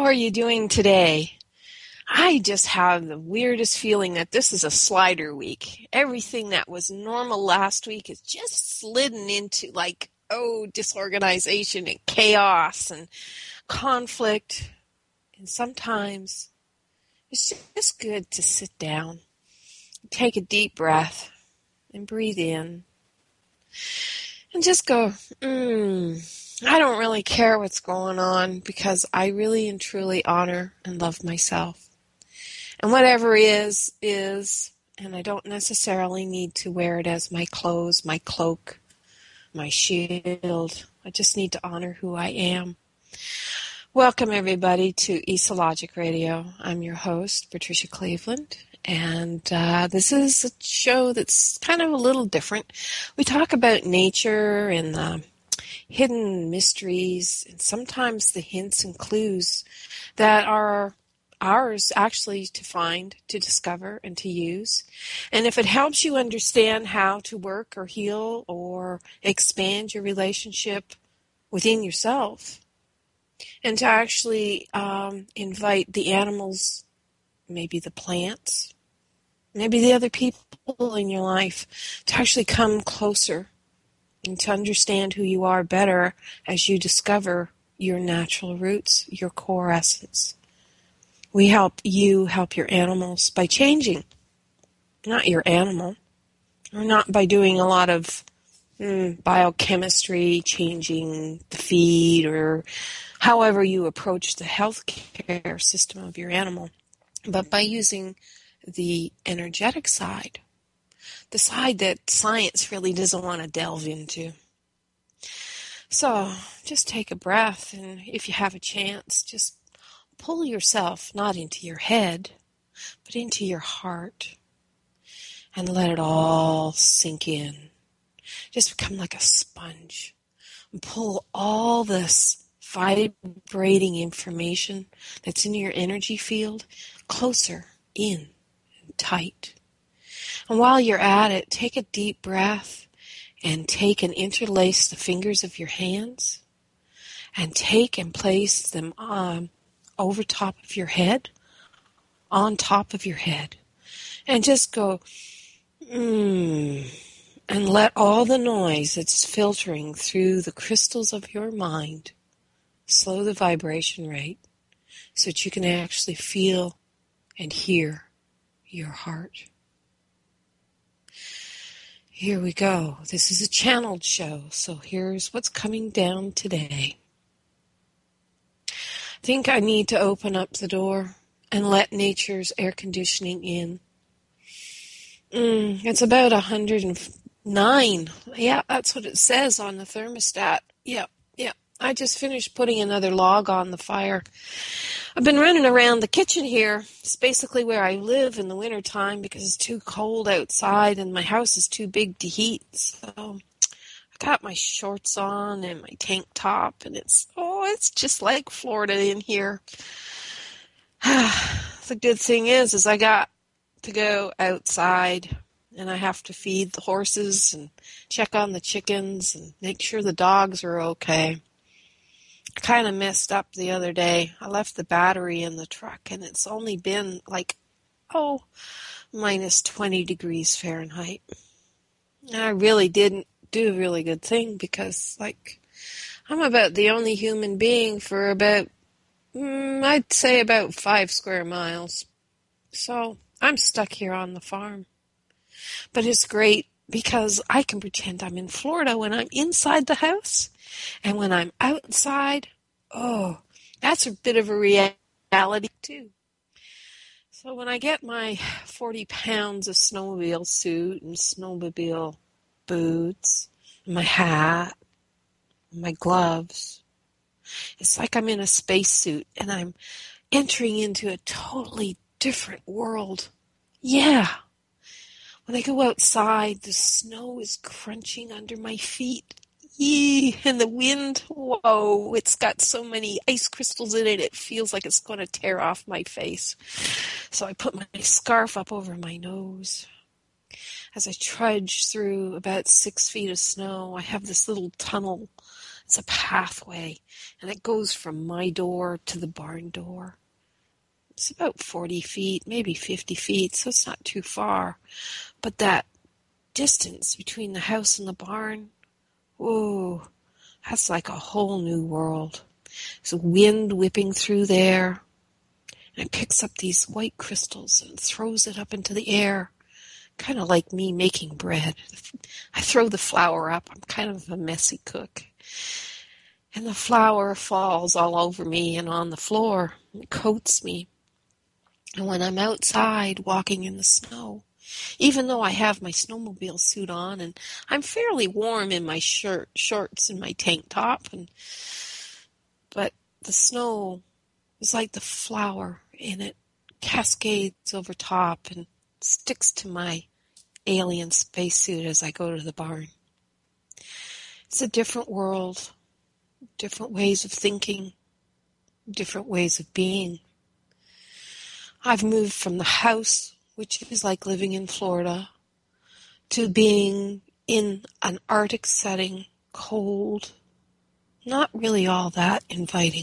are you doing today? I just have the weirdest feeling that this is a slider week. Everything that was normal last week is just slidden into disorganization and chaos and conflict. And sometimes it's just good to sit down, take a deep breath, and breathe in. And just go, I don't really care what's going on because I really and truly honor and love myself. And whatever is, and I don't necessarily need to wear it as my clothes, my cloak, my shield. I just need to honor who I am. Welcome, everybody, to Esologic Radio. I'm your host, Patricia Cleveland, and this is a show that's kind of a little different. We talk about nature and the hidden mysteries and sometimes the hints and clues that are ours actually to find, to discover, and to use. And if it helps you understand how to work or heal or expand your relationship within yourself, and to actually invite the animals, maybe the plants, maybe the other people in your life to actually come closer and to understand who you are better as you discover your natural roots, your core essence. We help you help your animals by changing, not your animal, or not by doing a lot of biochemistry, changing the feed, or however you approach the healthcare system of your animal, but by using the energetic side, the side that science really doesn't want to delve into. So just take a breath, and if you have a chance, just pull yourself not into your head, but into your heart, and let it all sink in. Just become like a sponge and pull all this vibrating information that's in your energy field closer in and tight. And while you're at it, take a deep breath and take and interlace the fingers of your hands and take and place them over top of your head, on top of your head, and just go, and let all the noise that's filtering through the crystals of your mind slow the vibration rate so that you can actually feel and hear your heart. Here we go. This is a channeled show, so here's what's coming down today. I think I need to open up the door and let nature's air conditioning in. It's about 109. Yeah, that's what it says on the thermostat. Yeah. I just finished putting another log on the fire. I've been running around the kitchen here. It's basically where I live in the wintertime because it's too cold outside and my house is too big to heat. So I got my shorts on and my tank top, and it's just like Florida in here. The good thing is I got to go outside, and I have to feed the horses and check on the chickens and make sure the dogs are okay. I kind of messed up the other day. I left the battery in the truck, and it's only been minus 20 degrees Fahrenheit. And I really didn't do a really good thing because, I'm about the only human being for about, I'd say about 5 square miles. So I'm stuck here on the farm. But it's great because I can pretend I'm in Florida when I'm inside the house. And when I'm outside, that's a bit of a reality too. So when I get my 40 pounds of snowmobile suit and snowmobile boots, and my hat, and my gloves, it's like I'm in a spacesuit and I'm entering into a totally different world. Yeah. When I go outside, the snow is crunching under my feet. Yee, and the wind, whoa, it's got so many ice crystals in it, it feels like it's going to tear off my face. So I put my scarf up over my nose. As I trudge through about 6 feet of snow, I have this little tunnel It's a pathway, and it goes from my door to the barn door. It's about 40 feet, maybe 50 feet, so it's not too far. But that distance between the house and the barn, whoa, that's like a whole new world. There's a wind whipping through there, and it picks up these white crystals and throws it up into the air, kind of like me making bread. I throw the flour up. I'm kind of a messy cook. And the flour falls all over me and on the floor. It coats me. And when I'm outside walking in the snow, even though I have my snowmobile suit on and I'm fairly warm in my shorts and my tank top, but the snow is like the flour, and it cascades over top and sticks to my alien spacesuit as I go to the barn. It's a different world, different ways of thinking, different ways of being. I've moved from the house, which is like living in Florida, to being in an Arctic setting, cold, not really all that inviting.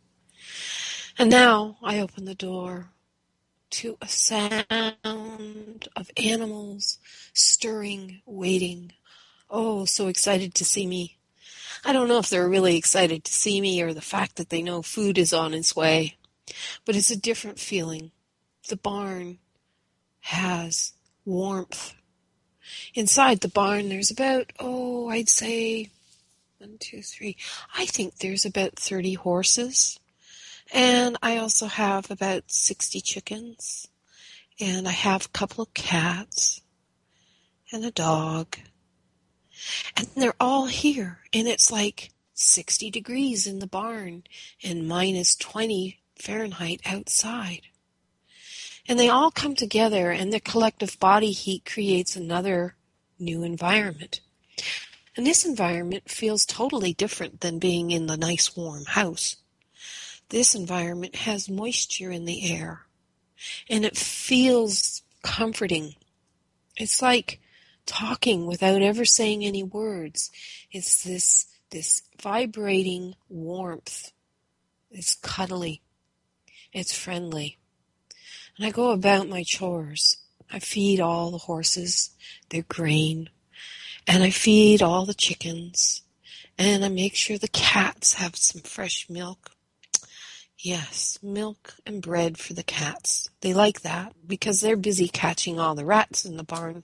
And now I open the door to a sound of animals stirring, waiting. Oh, so excited to see me. I don't know if they're really excited to see me or the fact that they know food is on its way, but it's a different feeling. The barn has warmth. Inside the barn there's about, I'd say 1, 2, 3. I think there's about 30 horses. And I also have about 60 chickens. And I have a couple of cats and a dog. And they're all here. And it's like 60 degrees in the barn and minus 20 Fahrenheit outside. And they all come together, and their collective body heat creates another new environment. And this environment feels totally different than being in the nice warm house. This environment has moisture in the air, and it feels comforting. It's like talking without ever saying any words. It's this vibrating warmth. It's cuddly. It's friendly. And I go about my chores. I feed all the horses their grain, and I feed all the chickens, and I make sure the cats have some fresh milk. Yes, milk and bread for the cats. They like that because they're busy catching all the rats in the barn.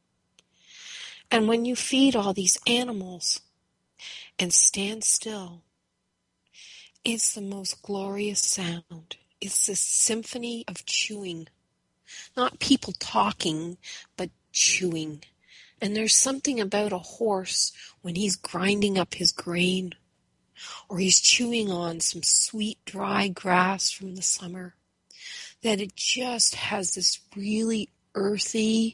And when you feed all these animals and stand still, it's the most glorious sound. It's this symphony of chewing. Not people talking, but chewing. And there's something about a horse when he's grinding up his grain, or he's chewing on some sweet dry grass from the summer, that it just has this really earthy,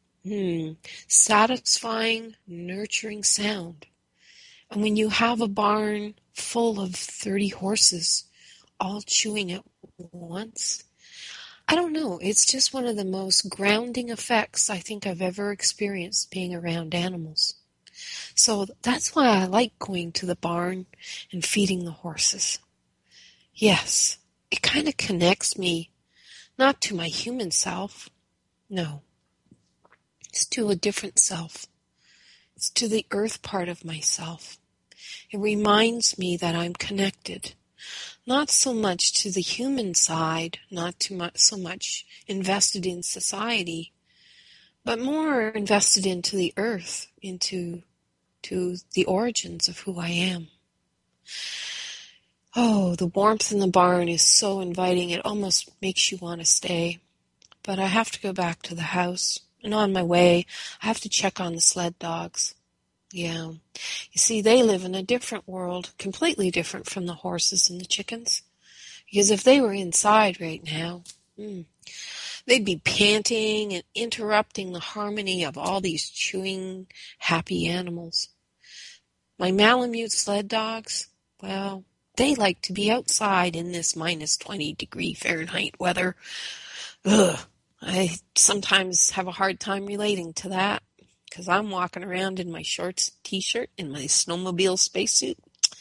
satisfying, nurturing sound. And when you have a barn full of 30 horses all chewing at once, I don't know, it's just one of the most grounding effects I think I've ever experienced being around animals. So that's why I like going to the barn and feeding the horses. Yes, it kind of connects me, not to my human self, no, it's to a different self. It's to the earth part of myself. It reminds me that I'm connected, not so much to the human side, not too much, so much invested in society, but more invested into the earth, into the origins of who I am. Oh, the warmth in the barn is so inviting, it almost makes you want to stay. But I have to go back to the house, and on my way, I have to check on the sled dogs. Yeah. You see, they live in a different world, completely different from the horses and the chickens. Because if they were inside right now, they'd be panting and interrupting the harmony of all these chewing, happy animals. My Malamute sled dogs, well, they like to be outside in this minus 20 degree Fahrenheit weather. Ugh, I sometimes have a hard time relating to that because I'm walking around in my shorts, t-shirt, and my snowmobile spacesuit.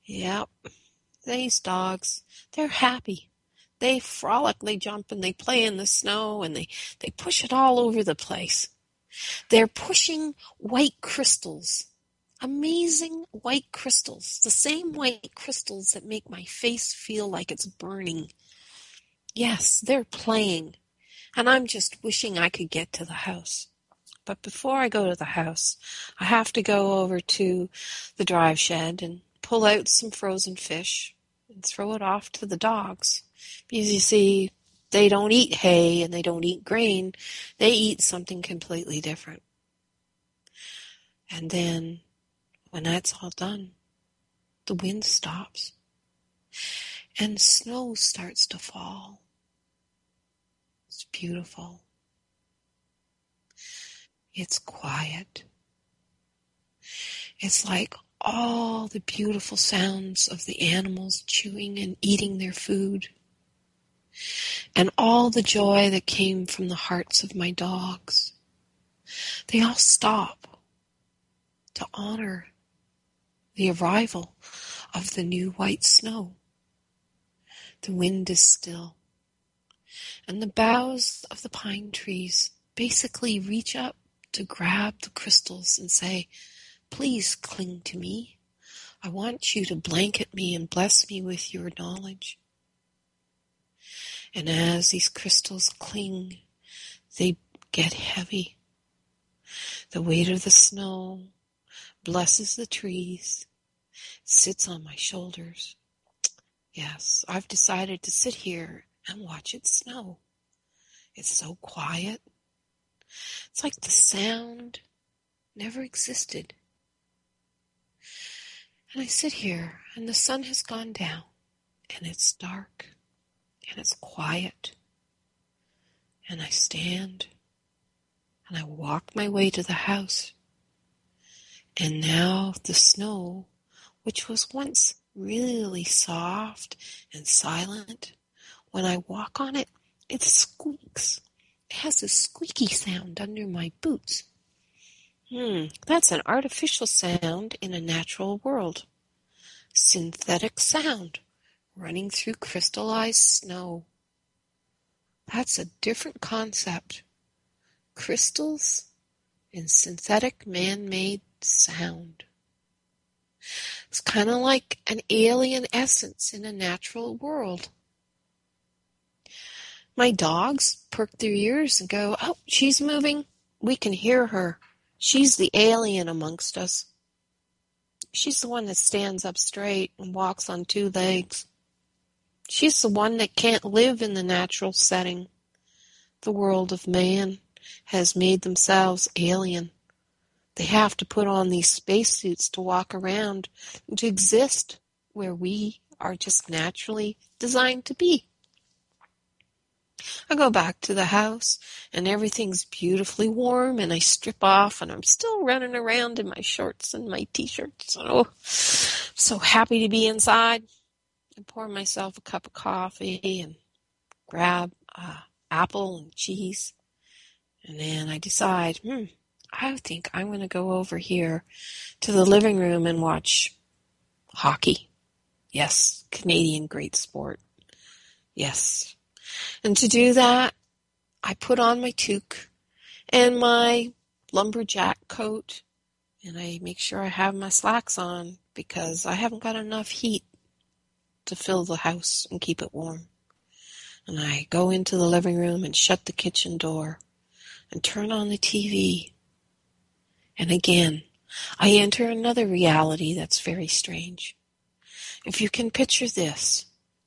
Yep, these dogs, they're happy. They frolic, they jump, and they play in the snow, and they push it all over the place. They're pushing white crystals, amazing white crystals, the same white crystals that make my face feel like it's burning. Yes, they're playing, and I'm just wishing I could get to the house. But before I go to the house, I have to go over to the drive shed and pull out some frozen fish and throw it off to the dogs. Because you see, they don't eat hay and they don't eat grain. They eat something completely different. And then, when that's all done, the wind stops and snow starts to fall. It's beautiful. It's quiet. It's like all the beautiful sounds of the animals chewing and eating their food, and all the joy that came from the hearts of my dogs. They all stop to honor the arrival of the new white snow. The wind is still, and the boughs of the pine trees basically reach up to grab the crystals and say, "Please cling to me. I want you to blanket me and bless me with your knowledge." And as these crystals cling, they get heavy. The weight of the snow blesses the trees, sits on my shoulders. Yes, I've decided to sit here and watch it snow. It's so quiet. It's like the sound never existed. And I sit here, and the sun has gone down, and it's dark, and it's quiet. And I stand, and I walk my way to the house. And now the snow, which was once really soft and silent, when I walk on it, it squeaks. It has a squeaky sound under my boots. That's an artificial sound in a natural world. Synthetic sound running through crystallized snow. That's a different concept. Crystals and synthetic man-made sound. It's kind of like an alien essence in a natural world. My dogs perk their ears and go, "Oh, she's moving. We can hear her. She's the alien amongst us. She's the one that stands up straight and walks on two legs. She's the one that can't live in the natural setting. The world of man has made themselves alien. They have to put on these spacesuits to walk around and to exist where we are just naturally designed to be." I go back to the house, and everything's beautifully warm, and I strip off, and I'm still running around in my shorts and my t-shirts. Oh, so happy to be inside. I pour myself a cup of coffee and grab apple and cheese, and then I decide, I think I'm going to go over here to the living room and watch hockey. Yes, Canadian great sport. Yes. And to do that, I put on my toque and my lumberjack coat, and I make sure I have my slacks on because I haven't got enough heat to fill the house and keep it warm. And I go into the living room and shut the kitchen door and turn on the TV. And again, I enter another reality that's very strange. If you can picture this,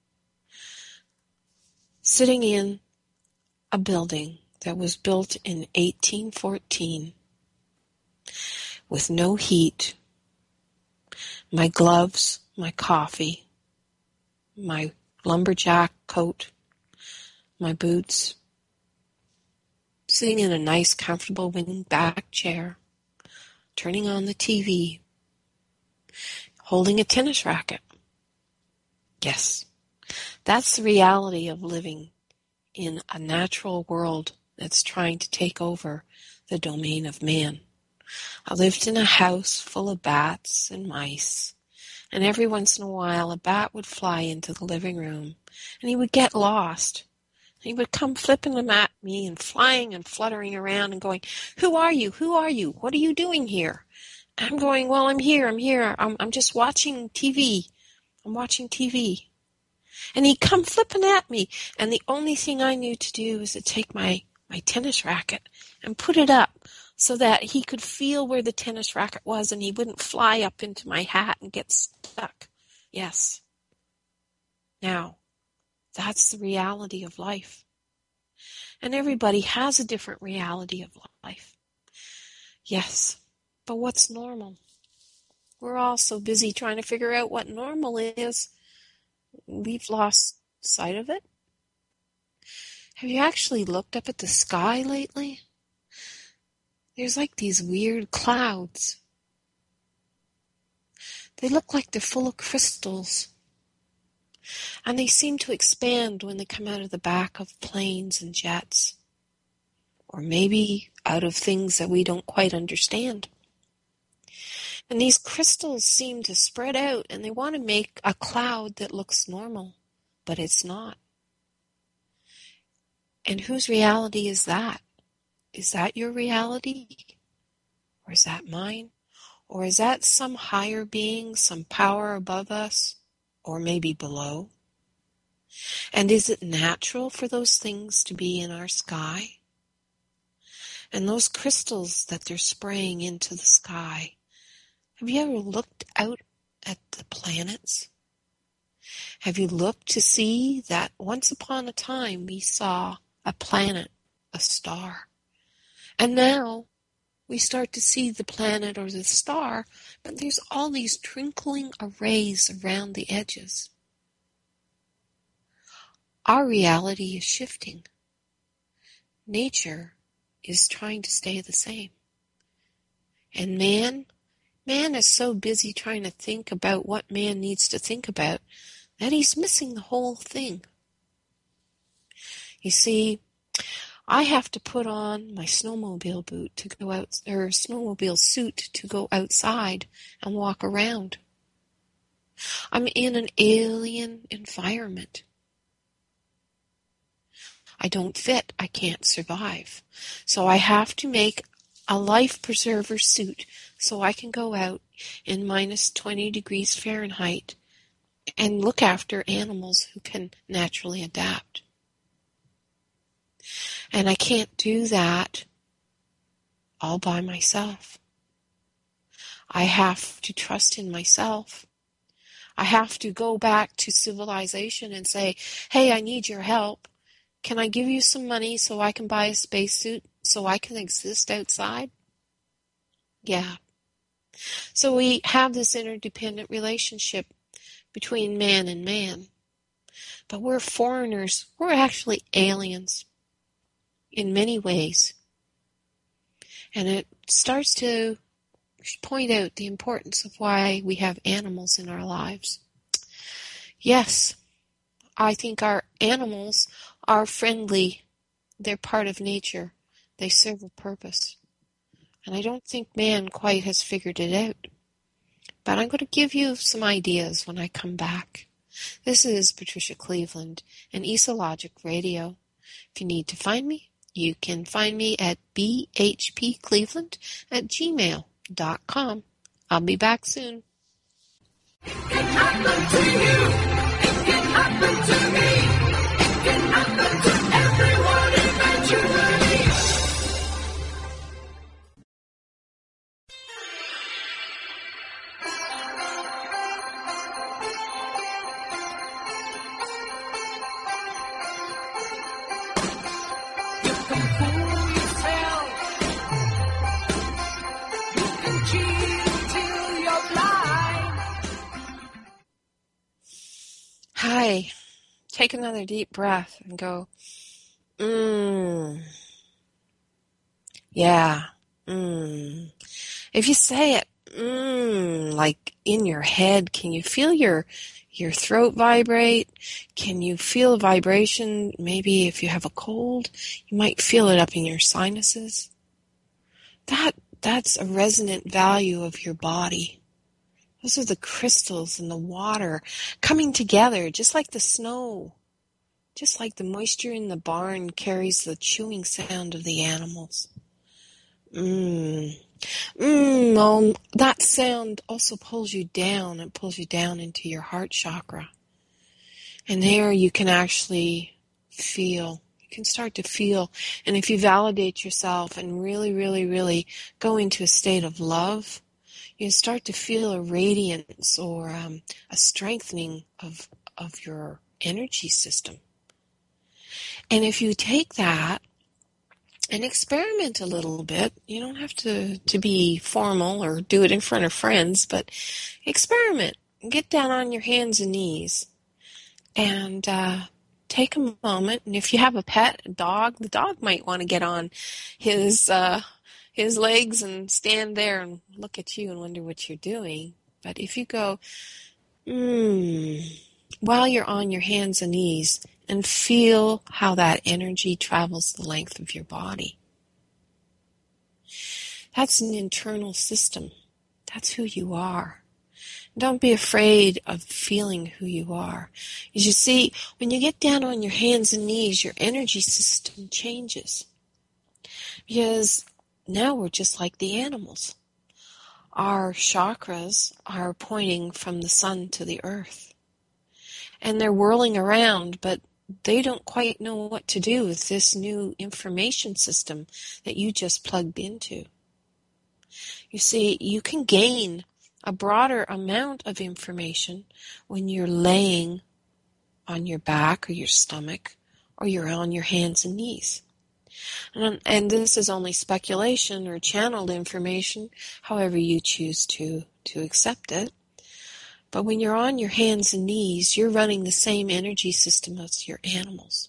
sitting in a building that was built in 1814 with no heat, my gloves, my coffee, my lumberjack coat, my boots, sitting in a nice, comfortable wing-back chair, turning on the TV, holding a tennis racket. Yes, that's the reality of living in a natural world that's trying to take over the domain of man. I lived in a house full of bats and mice, And every once in a while, a bat would fly into the living room, and he would get lost. He would come flipping them at me and flying and fluttering around and going, "Who are you? Who are you? What are you doing here?" I'm going, "Well, I'm here. I'm just watching TV. I'm watching TV." And he'd come flipping at me, and the only thing I knew to do was to take my tennis racket and put it up so that he could feel where the tennis racket was and he wouldn't fly up into my hat and get stuck. Yes. Now, that's the reality of life. And everybody has a different reality of life. Yes. But what's normal? We're all so busy trying to figure out what normal is, we've lost sight of it. Have you actually looked up at the sky lately? There's like these weird clouds. They look like they're full of crystals. And they seem to expand when they come out of the back of planes and jets. Or maybe out of things that we don't quite understand. And these crystals seem to spread out, and they want to make a cloud that looks normal, but it's not. And whose reality is that? Is that your reality? Or is that mine? Or is that some higher being, some power above us, or maybe below? And is it natural for those things to be in our sky? And those crystals that they're spraying into the sky, have you ever looked out at the planets? Have you looked to see that once upon a time we saw a planet, a star? And now we start to see the planet or the star, but there's all these twinkling arrays around the edges. Our reality is shifting. Nature is trying to stay the same. And man is so busy trying to think about what man needs to think about that he's missing the whole thing. You see, I have to put on my snowmobile boot to go out, or snowmobile suit to go outside and walk around. I'm in an alien environment. I don't fit. I can't survive. So I have to make a life preserver suit so I can go out in minus 20 degrees Fahrenheit and look after animals who can naturally adapt. And I can't do that all by myself. I have to trust in myself. I have to go back to civilization and say, "Hey, I need your help. Can I give you some money so I can buy a spacesuit so I can exist outside?" Yeah. So we have this interdependent relationship between man and man. But we're foreigners. We're actually aliens in many ways. And it starts to point out the importance of why we have animals in our lives. Yes, I think our animals are friendly. They're part of nature. They serve a purpose. And I don't think man quite has figured it out. But I'm going to give you some ideas when I come back. This is Patricia Cleveland and ESA Logic Radio. If you need to find me, you can find me at bhpcleveland@gmail.com. I'll be back soon. It can happen to you. It can happen to me. It can happen to everyone eventually. You can fool yourself. You can cheat until you're blind. Hi. Take another deep breath and go, yeah, If you say it, like in your head, can you feel your throat vibrate? Can you feel vibration? Maybe if you have a cold, you might feel it up in your sinuses. That's a resonant value of your body, Those are the crystals in the water coming together, just like the snow, just like the moisture in the barn carries the chewing sound of the animals. That sound also pulls you down. It pulls you down into your heart chakra. And there you can actually feel. You can start to feel. And if you validate yourself and really, really, really go into a state of love, you start to feel a radiance or a strengthening of your energy system. And if you take that and experiment a little bit, you don't have to be formal or do it in front of friends, but experiment. Get down on your hands and knees and take a moment. And if you have a pet, a dog, the dog might want to get on his legs and stand there and look at you and wonder what you're doing. But if you go, while you're on your hands and knees, and feel how that energy travels the length of your body. That's an internal system. That's who you are. Don't be afraid of feeling who you are. As you see, when you get down on your hands and knees, your energy system changes. Because now we're just like the animals. Our chakras are pointing from the sun to the earth. And they're whirling around, but they don't quite know what to do with this new information system that you just plugged into. You see, you can gain a broader amount of information when you're laying on your back or your stomach or you're on your hands and knees. And this is only speculation or channeled information, however you choose to accept it. But when you're on your hands and knees, you're running the same energy system as your animals.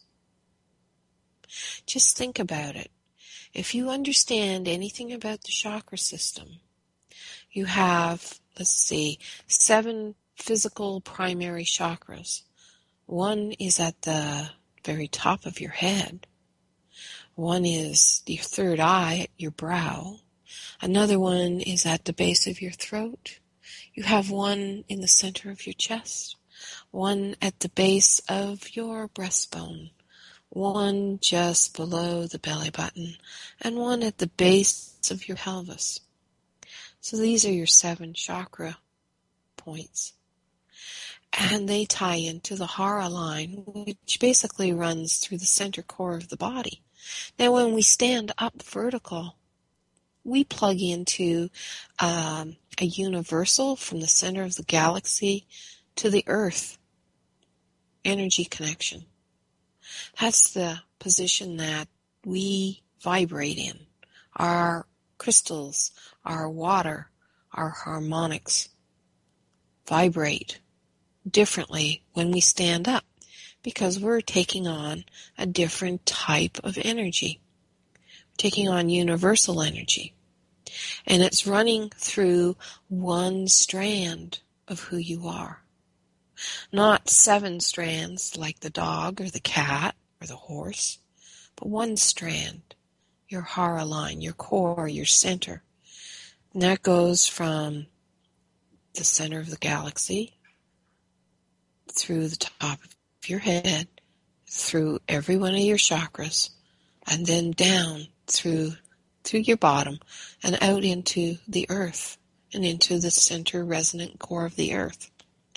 Just think about it. If you understand anything about the chakra system, you have, 7 physical primary chakras. One is at the very top of your head. One is your third eye at your brow. Another one is at the base of your throat. You have one in the center of your chest, one at the base of your breastbone, one just below the belly button, and one at the base of your pelvis. So these are your 7 chakra points. And they tie into the Hara line, which basically runs through the center core of the body. Now when we stand up vertical, we plug into a universal from the center of the galaxy to the earth energy connection. That's the position that we vibrate in. Our crystals, our water, our harmonics vibrate differently when we stand up because we're taking on a different type of energy. We're taking on universal energy. And it's running through one strand of who you are. Not 7 strands like the dog or the cat or the horse, but one strand, your Hara line, your core, your center. And that goes from the center of the galaxy, through the top of your head, through every one of your chakras, and then down through your bottom and out into the earth and into the center resonant core of the earth.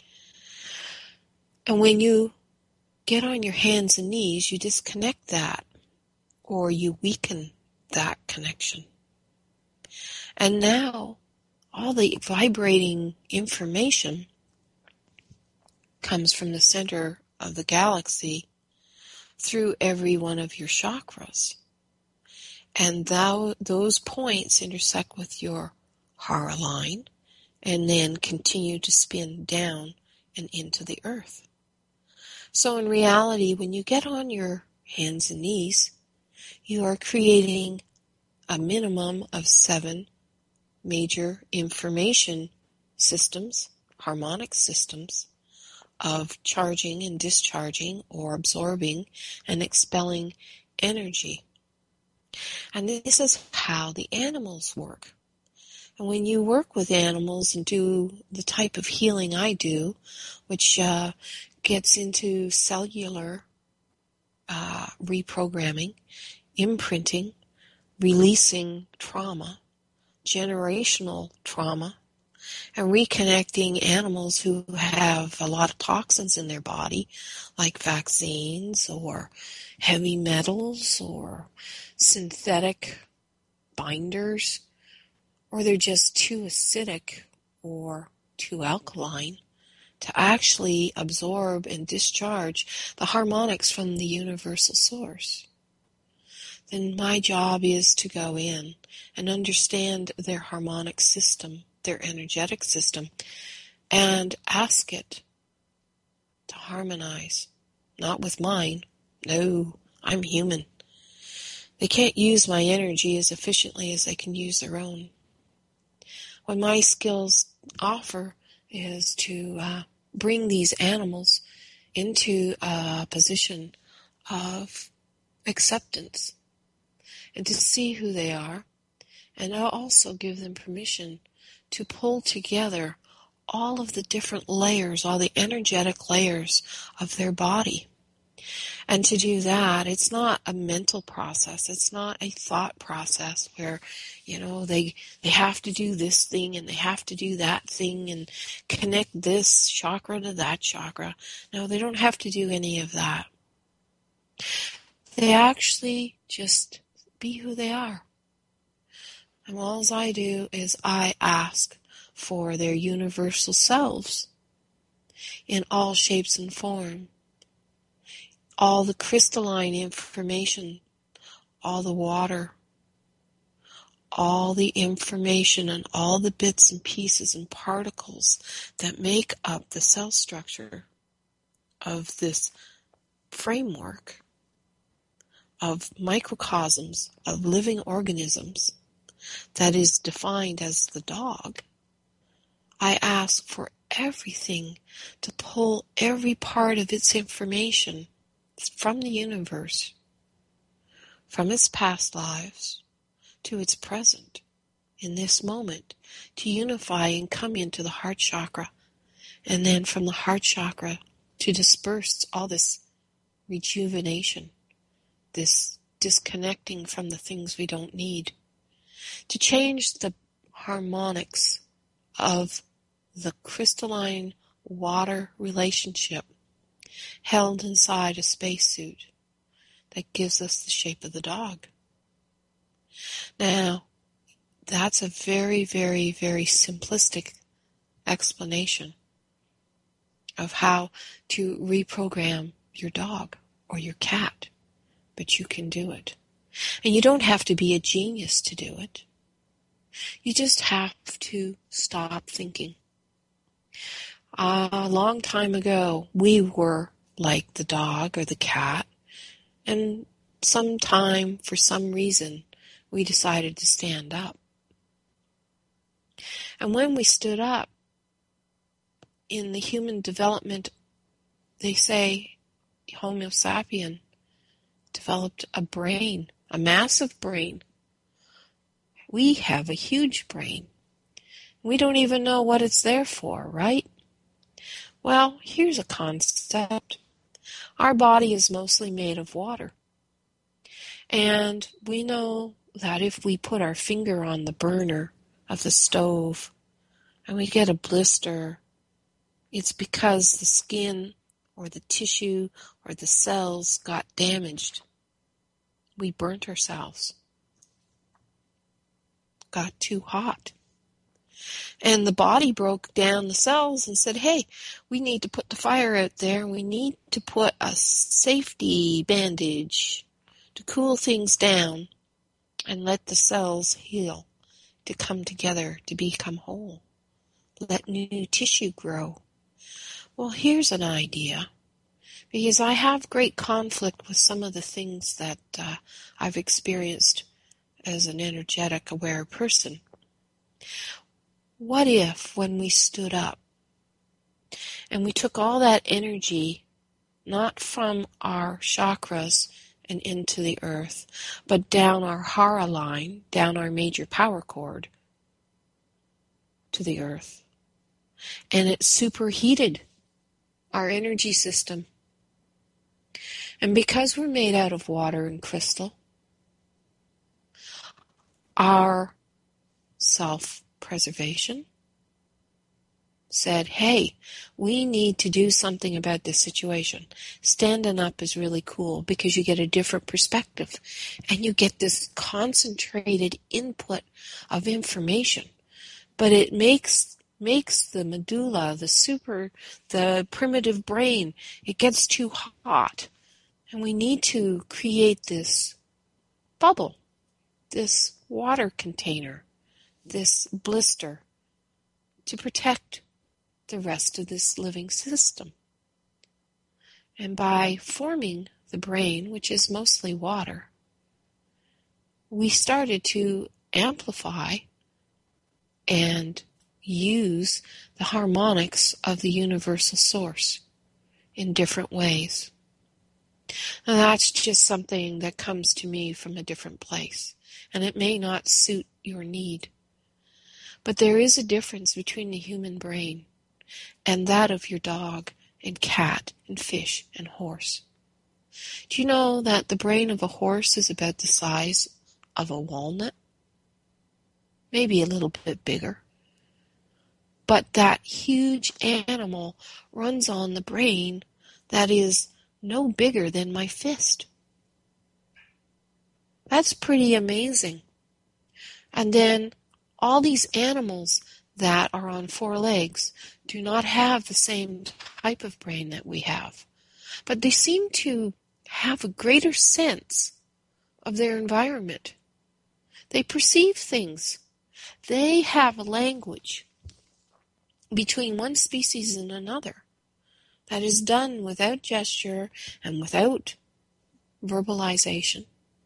And when you get on your hands and knees, you disconnect that or you weaken that connection. And now all the vibrating information comes from the center of the galaxy through every one of your chakras. And those points intersect with your Hara line and then continue to spin down and into the earth. So in reality, when you get on your hands and knees, you are creating a minimum of 7 major information systems, harmonic systems, of charging and discharging or absorbing and expelling energy. And this is how the animals work. And when you work with animals and do the type of healing I do, which gets into cellular reprogramming, imprinting, releasing trauma, generational trauma, and reconnecting animals who have a lot of toxins in their body, like vaccines or heavy metals or synthetic binders, or they're just too acidic or too alkaline to actually absorb and discharge the harmonics from the universal source. Then my job is to go in and understand their harmonic system, their energetic system, and ask it to harmonize. Not with mine. No, I'm human. They can't use my energy as efficiently as they can use their own. What my skills offer is to bring these animals into a position of acceptance and to see who they are, and I'll also give them permission to pull together all of the different layers, all the energetic layers of their body. And to do that, it's not a mental process. It's not a thought process where, they have to do this thing and they have to do that thing and connect this chakra to that chakra. No, they don't have to do any of that. They actually just be who they are. And all I do is I ask for their universal selves in all shapes and forms. All the crystalline information, all the water, all the information and all the bits and pieces and particles that make up the cell structure of this framework of microcosms of living organisms that is defined as the dog. I ask for everything to pull every part of its information from the universe, from its past lives to its present, in this moment, to unify and come into the heart chakra, and then from the heart chakra to disperse all this rejuvenation, this disconnecting from the things we don't need, to change the harmonics of the crystalline water relationship held inside a spacesuit that gives us the shape of the dog. Now, that's a very, very, very simplistic explanation of how to reprogram your dog or your cat, but you can do it. And you don't have to be a genius to do it. You just have to stop thinking. A long time ago, we were like the dog or the cat, and sometime, for some reason, we decided to stand up. And when we stood up, in the human development, they say Homo sapien developed a brain, a massive brain. We have a huge brain. We don't even know what it's there for, right? Well, here's a concept. Our body is mostly made of water. And we know that if we put our finger on the burner of the stove and we get a blister, it's because the skin or the tissue or the cells got damaged. We burnt ourselves. Got too hot. And the body broke down the cells and said, hey, we need to put the fire out there. We need to put a safety bandage to cool things down and let the cells heal, to come together, to become whole. Let new tissue grow. Well, here's an idea, because I have great conflict with some of the things that I've experienced as an energetic, aware person. What if, when we stood up and we took all that energy, not from our chakras and into the earth, but down our hara line, down our major power cord, to the earth. And it superheated our energy system. And because we're made out of water and crystal, our self-preservation said, hey, we need to do something about this situation. Standing up is really cool because you get a different perspective and you get this concentrated input of information. But it makes the medulla, the primitive brain, it gets too hot. And we need to create this bubble, this water container, this blister to protect the rest of this living system. And by forming the brain, which is mostly water, we started to amplify and use the harmonics of the universal source in different ways. And that's just something that comes to me from a different place, and it may not suit your need. But there is a difference between the human brain and that of your dog and cat and fish and horse. Do you know that the brain of a horse is about the size of a walnut? Maybe a little bit bigger. But that huge animal runs on the brain that is no bigger than my fist. That's pretty amazing. And then all these animals that are on four legs do not have the same type of brain that we have. But they seem to have a greater sense of their environment. They perceive things. They have a language between one species and another that is done without gesture and without verbalization.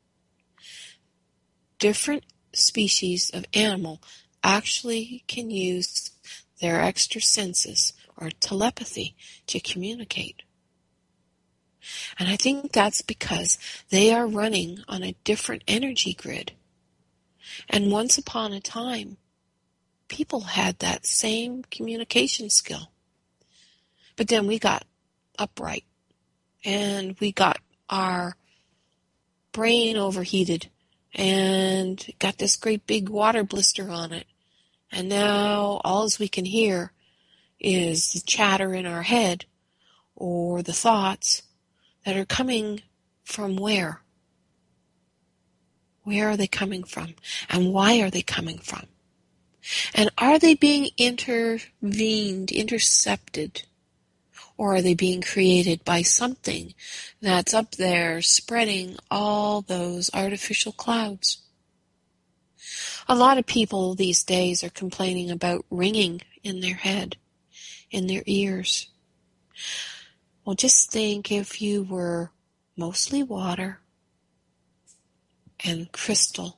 Different species of animal actually can use their extra senses or telepathy to communicate. And I think that's because they are running on a different energy grid. And once upon a time, people had that same communication skill. But then we got upright, and we got our brain overheated, and got this great big water blister on it. And now all we can hear is the chatter in our head, or the thoughts that are coming from where? Where are they coming from? And why are they coming from? And are they being intercepted? Or are they being created by something that's up there spreading all those artificial clouds? A lot of people these days are complaining about ringing in their head, in their ears. Well, just think if you were mostly water and crystal,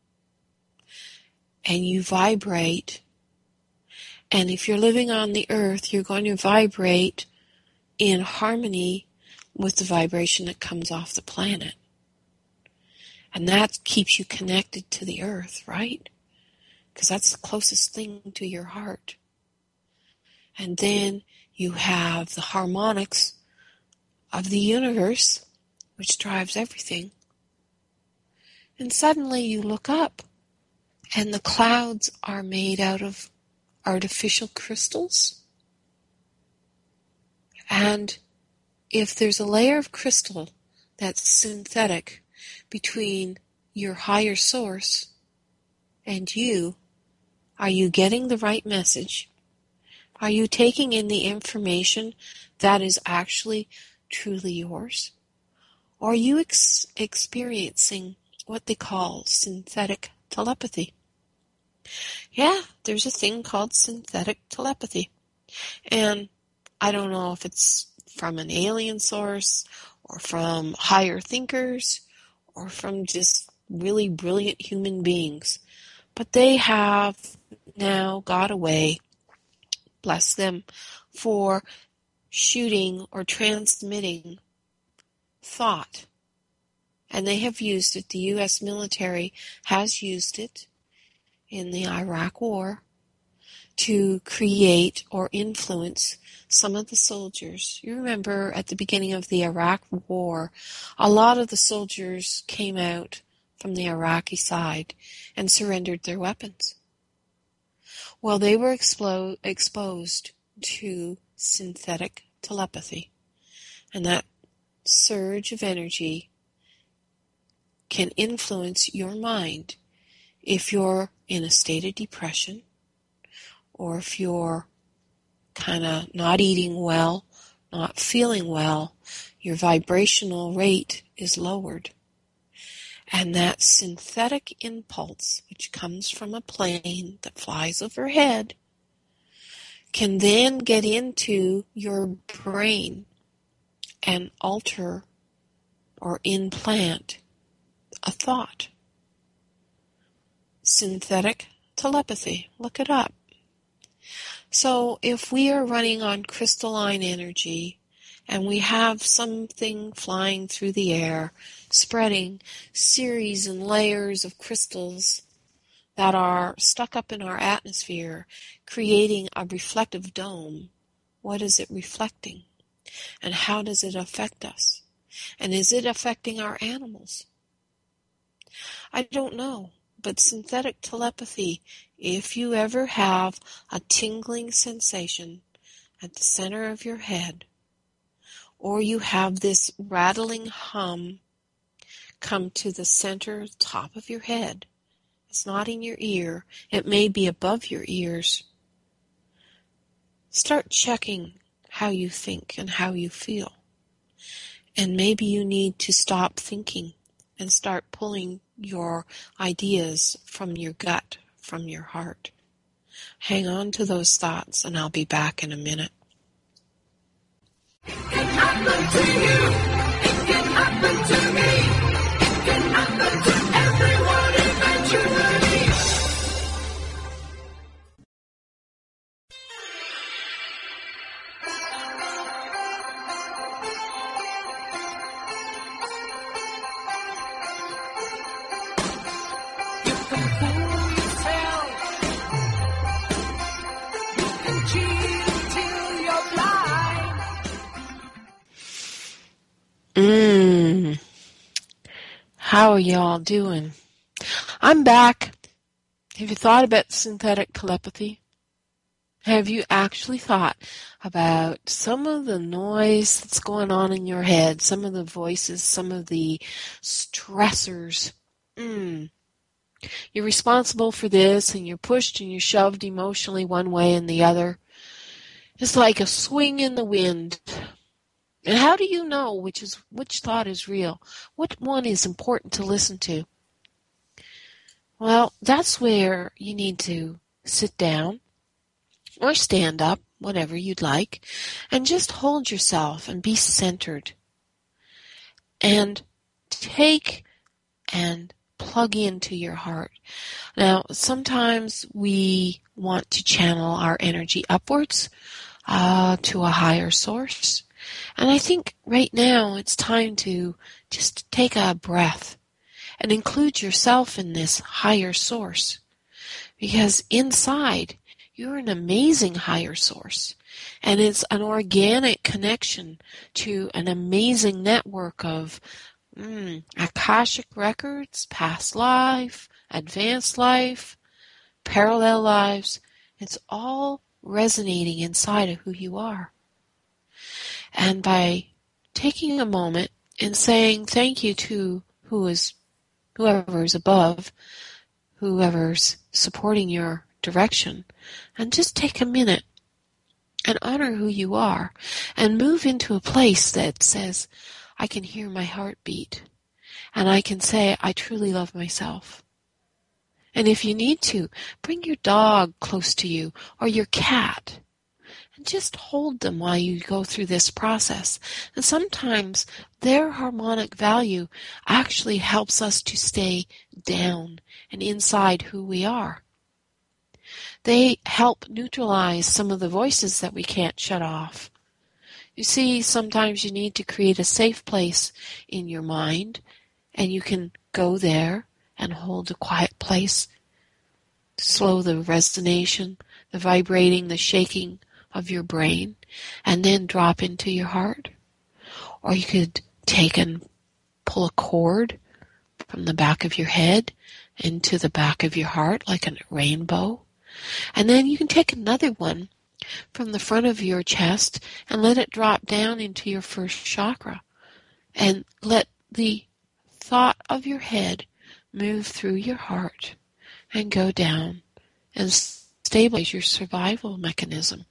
and you vibrate, and if you're living on the earth, you're going to vibrate in harmony with the vibration that comes off the planet. And that keeps you connected to the earth, right? Because that's the closest thing to your heart. And then you have the harmonics of the universe, which drives everything. And suddenly you look up, and the clouds are made out of artificial crystals. And if there's a layer of crystal that's synthetic between your higher source and you, are you getting the right message? Are you taking in the information that is actually truly yours? Or are you experiencing what they call synthetic telepathy? Yeah, there's a thing called synthetic telepathy. And I don't know if it's from an alien source or from higher thinkers or from just really brilliant human beings. But they have now got a way, bless them, for shooting or transmitting thought. And they have used it. The U.S. military has used it in the Iraq War to create or influence some of the soldiers. You remember at the beginning of the Iraq War, a lot of the soldiers came out from the Iraqi side and surrendered their weapons. Well, they were exposed to synthetic telepathy, and that surge of energy can influence your mind if you're in a state of depression, or if you're kind of not eating well, not feeling well, your vibrational rate is lowered. And that synthetic impulse, which comes from a plane that flies overhead, can then get into your brain and alter or implant a thought. Synthetic telepathy. Look it up. So if we are running on crystalline energy and we have something flying through the air, spreading series and layers of crystals that are stuck up in our atmosphere, creating a reflective dome, what is it reflecting? And how does it affect us? And is it affecting our animals? I don't know. But synthetic telepathy, if you ever have a tingling sensation at the center of your head, or you have this rattling hum come to the center top of your head, it's not in your ear, it may be above your ears, start checking how you think and how you feel. And maybe you need to stop thinking and start pulling your ideas from your gut, from your heart. Hang on to those thoughts, and I'll be back in a minute. It can happen to you. It can happen to me. It can happen to everyone eventually. You can fool yourself. You can cheat till you're blind. How are y'all doing? I'm back. Have you thought about synthetic telepathy? Have you actually thought about some of the noise that's going on in your head, some of the voices, some of the stressors? You're responsible for this, and you're pushed and you're shoved emotionally one way and the other. It's like a swing in the wind. And how do you know which thought is real? What one is important to listen to? Well, that's where you need to sit down or stand up, whatever you'd like, and just hold yourself and be centered. And take and plug into your heart. Now, sometimes we want to channel our energy upwards to a higher source. And I think right now it's time to just take a breath and include yourself in this higher source. Because inside, you're an amazing higher source. And it's an organic connection to an amazing network of Akashic records, past life, advanced life, parallel lives. It's all resonating inside of who you are. And by taking a moment and saying thank you to whoever is above, whoever's supporting your direction, and just take a minute and honor who you are and move into a place that says, I can hear my heartbeat, and I can say I truly love myself. And if you need to, bring your dog close to you or your cat. And just hold them while you go through this process. And sometimes their harmonic value actually helps us to stay down and inside who we are. They help neutralize some of the voices that we can't shut off. You see, sometimes you need to create a safe place in your mind, and you can go there and hold a quiet place, slow the resonation, the vibrating, the shaking of your brain, and then drop into your heart. Or you could take and pull a cord from the back of your head into the back of your heart like a rainbow. And then you can take another one from the front of your chest and let it drop down into your first chakra. And let the thought of your head move through your heart and go down and stabilize your survival mechanism.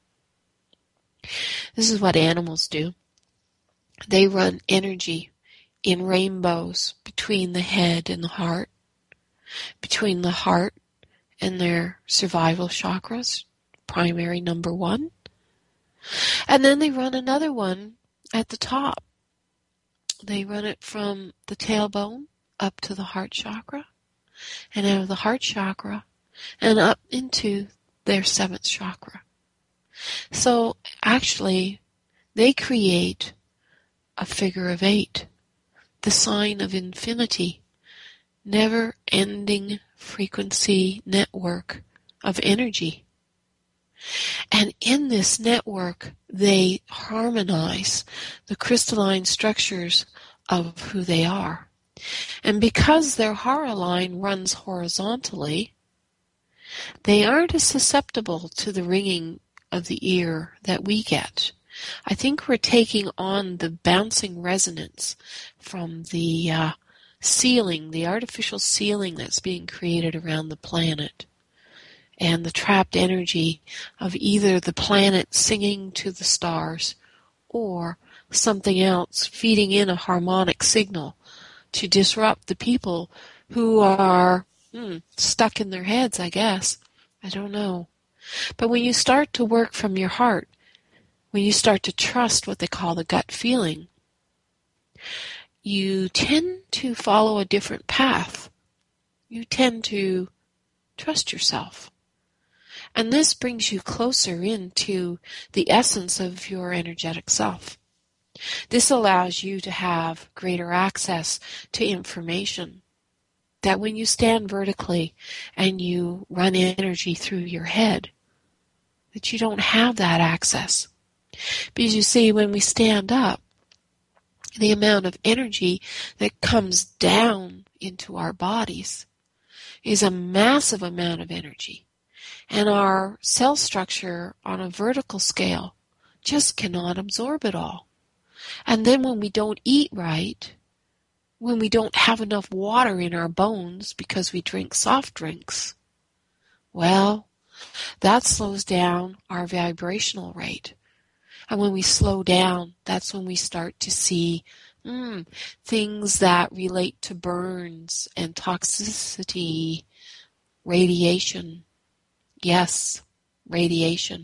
This is what animals do. They run energy in rainbows between the head and the heart, between the heart and their survival chakras, primary number 1. And then they run another one at the top. They run it from the tailbone up to the heart chakra, and out of the heart chakra and up into their 7th chakra. So actually, they create a figure of 8, the sign of infinity, never-ending frequency network of energy. And in this network, they harmonize the crystalline structures of who they are. And because their hara line runs horizontally, they aren't as susceptible to the ringing of the ear that we get. I think we're taking on the bouncing resonance from the ceiling, the artificial ceiling that's being created around the planet, and the trapped energy of either the planet singing to the stars or something else feeding in a harmonic signal to disrupt the people who are stuck in their heads, I guess. I don't know. But when you start to work from your heart, when you start to trust what they call the gut feeling, you tend to follow a different path. You tend to trust yourself. And this brings you closer into the essence of your energetic self. This allows you to have greater access to information that when you stand vertically and you run energy through your head, that you don't have that access. Because you see, when we stand up, the amount of energy that comes down into our bodies is a massive amount of energy. And our cell structure on a vertical scale just cannot absorb it all. And then when we don't eat right, when we don't have enough water in our bones because we drink soft drinks, well, that slows down our vibrational rate. And when we slow down, that's when we start to see things that relate to burns and toxicity, radiation. Yes, radiation.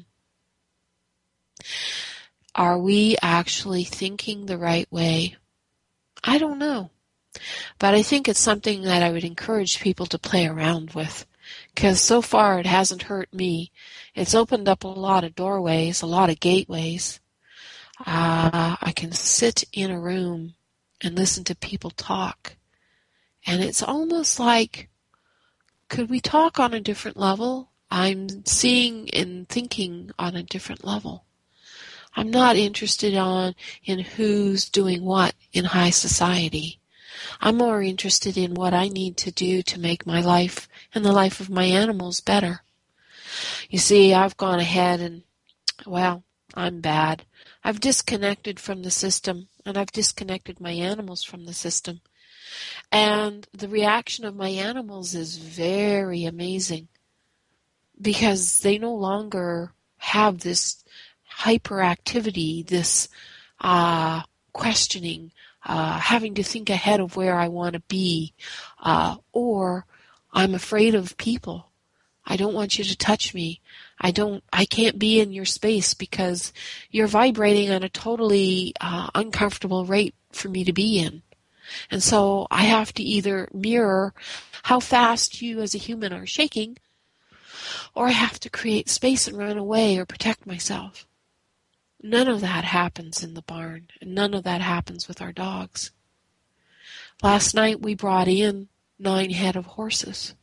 Are we actually thinking the right way? I don't know. But I think it's something that I would encourage people to play around with. Because so far it hasn't hurt me. It's opened up a lot of doorways, a lot of gateways. I can sit in a room and listen to people talk. And it's almost like, could we talk on a different level? I'm seeing and thinking on a different level. I'm not interested in who's doing what in high society. I'm more interested in what I need to do to make my life and the life of my animals better. You see, I've gone ahead and, well, I'm bad. I've disconnected from the system, and I've disconnected my animals from the system. And the reaction of my animals is very amazing because they no longer have this hyperactivity, this questioning, having to think ahead of where I want to be, or I'm afraid of people. I don't want you to touch me. I can't be in your space because you're vibrating on a totally uncomfortable rate for me to be in. And so I have to either mirror how fast you as a human are shaking, or I have to create space and run away or protect myself. None of that happens in the barn, and none of that happens with our dogs. Last night we brought in 9 head of horses,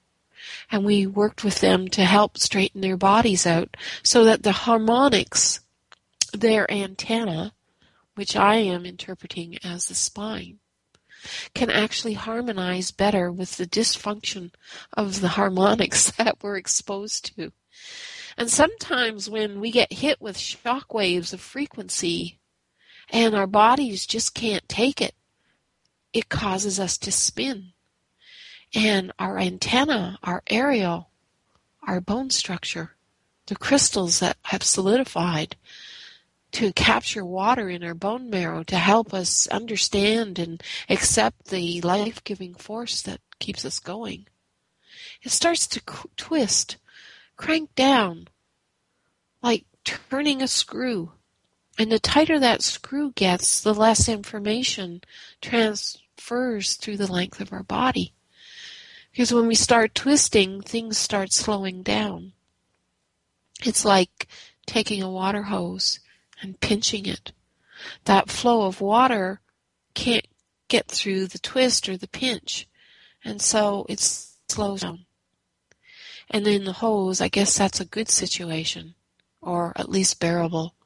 And we worked with them to help straighten their bodies out so that the harmonics, their antenna, which I am interpreting as the spine, can actually harmonize better with the dysfunction of the harmonics that we're exposed to. And sometimes when we get hit with shock waves of frequency and our bodies just can't take it, it causes us to spin. And our antenna, our aerial, our bone structure, the crystals that have solidified to capture water in our bone marrow to help us understand and accept the life-giving force that keeps us going. It starts to twist, crank down, like turning a screw. And the tighter that screw gets, the less information transfers through the length of our body. Because when we start twisting, things start slowing down. It's like taking a water hose and pinching it. That flow of water can't get through the twist or the pinch, and so it slows down. And in the hose, I guess that's a good situation, or at least bearable.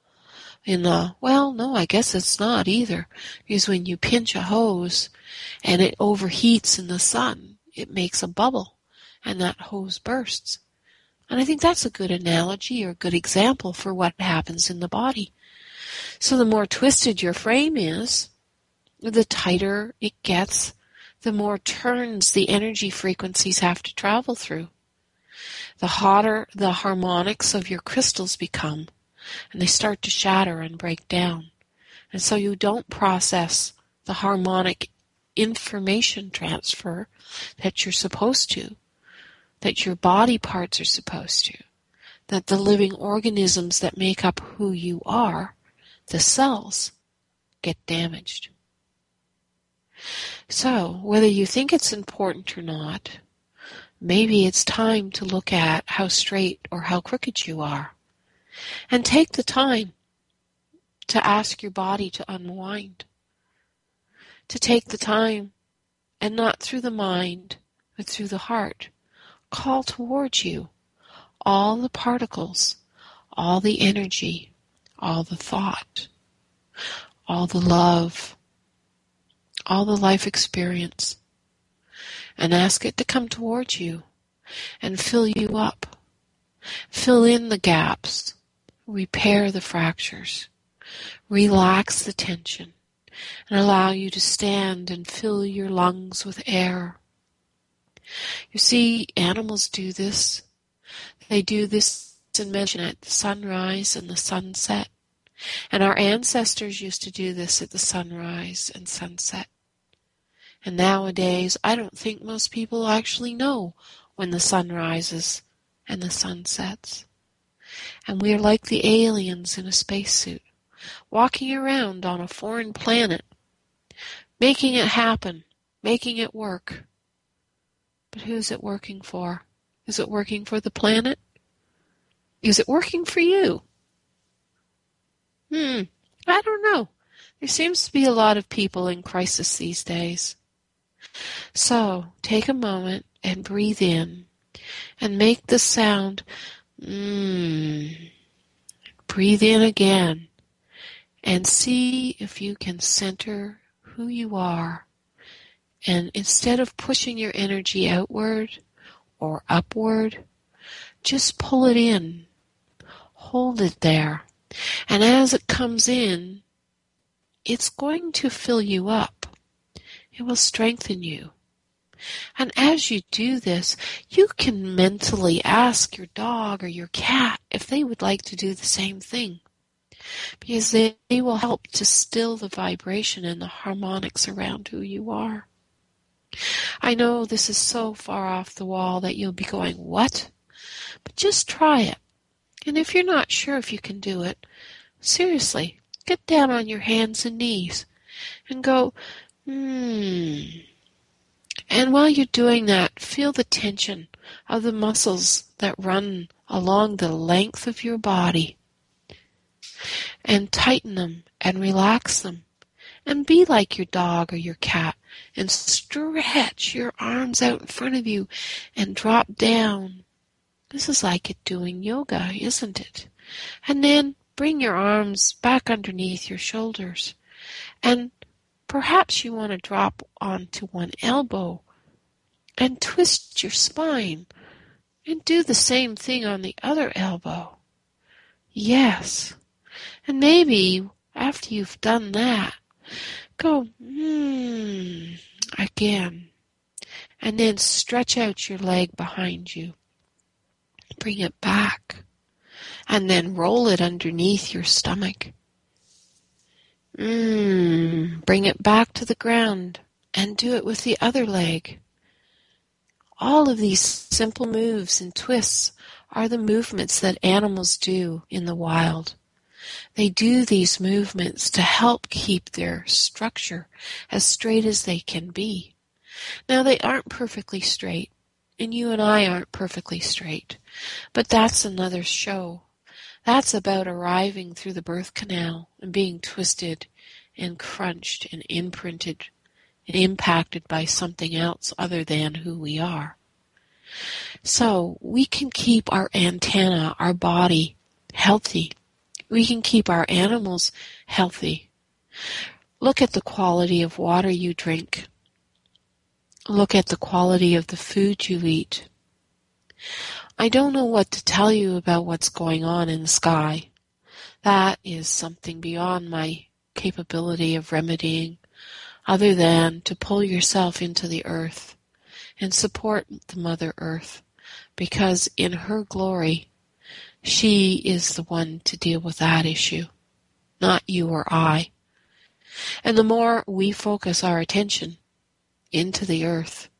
I guess it's not either, because when you pinch a hose and it overheats in the sun, it makes a bubble, and that hose bursts. And I think that's a good analogy or a good example for what happens in the body. So the more twisted your frame is, the tighter it gets, the more turns the energy frequencies have to travel through. The hotter the harmonics of your crystals become, and they start to shatter and break down. And so you don't process the harmonic information transfer that you're supposed to, that your body parts are supposed to, that the living organisms that make up who you are, the cells, get damaged. So, whether you think it's important or not, maybe it's time to look at how straight or how crooked you are. And take the time to ask your body to unwind. To take the time, and not through the mind, but through the heart, call towards you all the particles, all the energy, all the thought, all the love, all the life experience, and ask it to come towards you and fill you up. Fill in the gaps, repair the fractures, relax the tension, and allow you to stand and fill your lungs with air. You see, animals do this. They do this and mention at the sunrise and the sunset. And our ancestors used to do this at the sunrise and sunset. And nowadays, I don't think most people actually know when the sun rises and the sun sets. And we are like the aliens in a spacesuit, walking around on a foreign planet, making it happen, making it work. But who's it working for? Is it working for the planet? Is it working for you? I don't know. There seems to be a lot of people in crisis these days. So, take a moment and breathe in and make the sound, Breathe in again and see if you can center who you are. And instead of pushing your energy outward or upward, just pull it in. Hold it there. And as it comes in, it's going to fill you up. It will strengthen you. And as you do this, you can mentally ask your dog or your cat if they would like to do the same thing, because they will help to still the vibration and the harmonics around who you are. I know this is so far off the wall that you'll be going, what? But just try it. And if you're not sure if you can do it, seriously, get down on your hands and knees and go, And while you're doing that, feel the tension of the muscles that run along the length of your body. And tighten them and relax them. And be like your dog or your cat and stretch your arms out in front of you and drop down. This is like it doing yoga, isn't it? And then bring your arms back underneath your shoulders. And perhaps you want to drop onto one elbow and twist your spine and do the same thing on the other elbow. Yes. And maybe after you've done that, go, again. And then stretch out your leg behind you. Bring it back. And then roll it underneath your stomach. Bring it back to the ground and do it with the other leg. All of these simple moves and twists are the movements that animals do in the wild. They do these movements to help keep their structure as straight as they can be. Now, they aren't perfectly straight, and you and I aren't perfectly straight, but that's another show. That's about arriving through the birth canal and being twisted and crunched and imprinted and impacted by something else other than who we are. So we can keep our antenna, our body, healthy. We can keep our animals healthy. Look at the quality of water you drink. Look at the quality of the food you eat. I don't know what to tell you about what's going on in the sky. That is something beyond my capability of remedying, other than to pull yourself into the earth and support the Mother Earth, because in her glory, she is the one to deal with that issue, not you or I. And the more we focus our attention into the earth,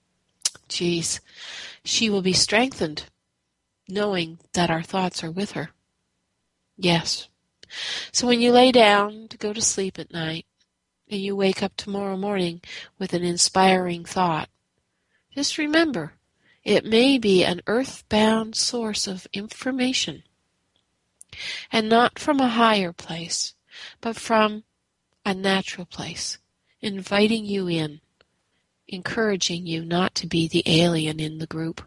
she will be strengthened, knowing that our thoughts are with her. Yes. So when you lay down to go to sleep at night, and you wake up tomorrow morning with an inspiring thought, just remember, it may be an earthbound source of information, and not from a higher place, but from a natural place, inviting you in, encouraging you not to be the alien in the group.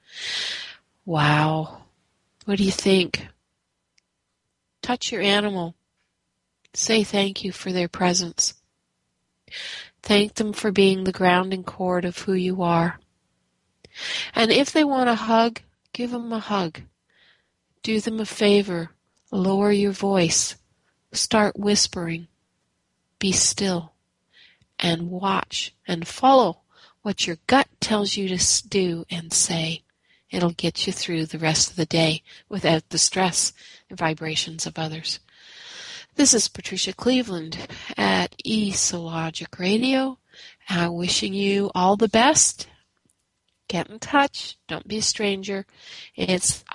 Wow. What do you think? Touch your animal. Say thank you for their presence. Thank them for being the grounding cord of who you are. And if they want a hug, give them a hug. Do them a favor. Lower your voice. Start whispering. Be still. And watch and follow what your gut tells you to do and say. It'll get you through the rest of the day without the stress and vibrations of others. This is Patricia Cleveland at EsoLogic Radio, wishing you all the best. Get in touch. Don't be a stranger. It's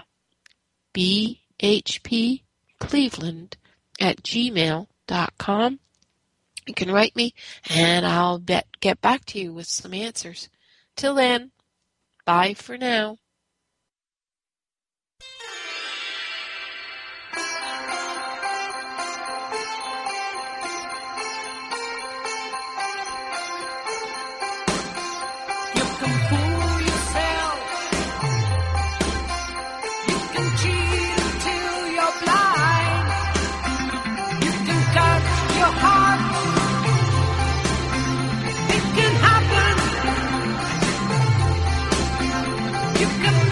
bhpcleveland@gmail.com. You can write me, and I'll get back to you with some answers. Till then, bye for now. You can